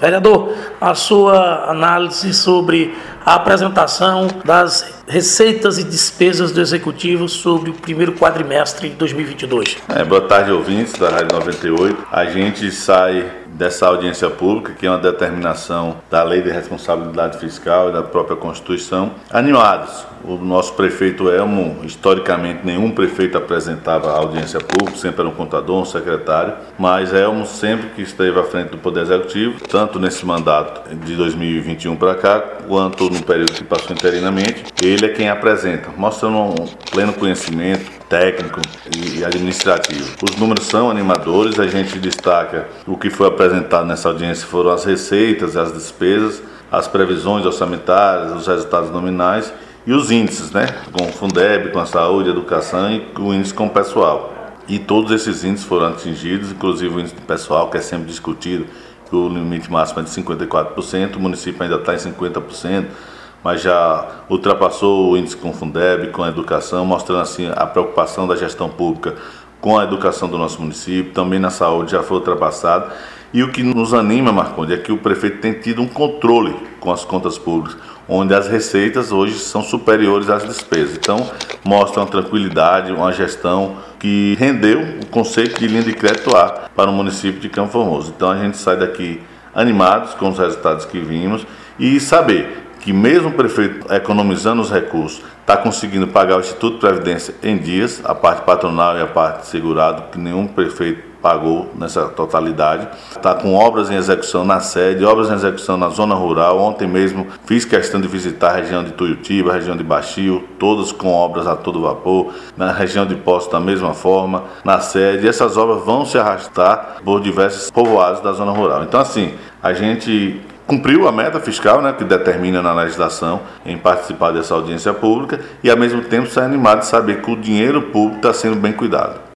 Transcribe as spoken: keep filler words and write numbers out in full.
Vereador, a sua análise sobre a apresentação das receitas e despesas do Executivo sobre o primeiro quadrimestre de dois mil e vinte e dois. É, boa tarde, ouvintes da Rádio noventa e oito. A gente sai dessa audiência pública, que é uma determinação da Lei de Responsabilidade Fiscal e da própria Constituição, animados. O nosso prefeito Elmo, historicamente, nenhum prefeito apresentava a audiência pública, sempre era um contador, um secretário, mas Elmo sempre que esteve à frente do Poder Executivo, tanto nesse mandato de dois mil e vinte e um para cá, quanto no período que passou interinamente, ele é quem apresenta, mostrando um pleno conhecimento técnico e administrativo. Os números são animadores, a gente destaca o que foi apresentado nessa audiência foram as receitas, as despesas, as previsões orçamentárias, os resultados nominais e os índices, né? Com o Fundeb, com a saúde, a educação e o índice com o pessoal. E todos esses índices foram atingidos, inclusive o índice do pessoal, que é sempre discutido, que o limite máximo é de cinquenta e quatro por cento, o município ainda está em cinquenta por cento, mas já ultrapassou o índice com o Fundeb, com a educação, mostrando assim a preocupação da gestão pública com a educação do nosso município, também na saúde já foi ultrapassado. E o que nos anima, Marconde, é que o prefeito tem tido um controle com as contas públicas, onde as receitas hoje são superiores às despesas. Então, mostra uma tranquilidade, uma gestão que rendeu o conceito de linha de crédito A para o município de Campo Formoso. Então, a gente sai daqui animados com os resultados que vimos e saber que mesmo o prefeito economizando os recursos, está conseguindo pagar o Instituto de Previdência em dias, a parte patronal e a parte segurado, que nenhum prefeito pagou nessa totalidade. Está com obras em execução na sede, obras em execução na zona rural. Ontem mesmo fiz questão de visitar a região de Tuiutiba, a região de Baixio, todas com obras a todo vapor. Na região de Poços da mesma forma, na sede. E essas obras vão se arrastar por diversos povoados da zona rural. Então assim, a gente cumpriu a meta fiscal, né, que determina na legislação em participar dessa audiência pública e ao mesmo tempo sai animado de saber que o dinheiro público está sendo bem cuidado.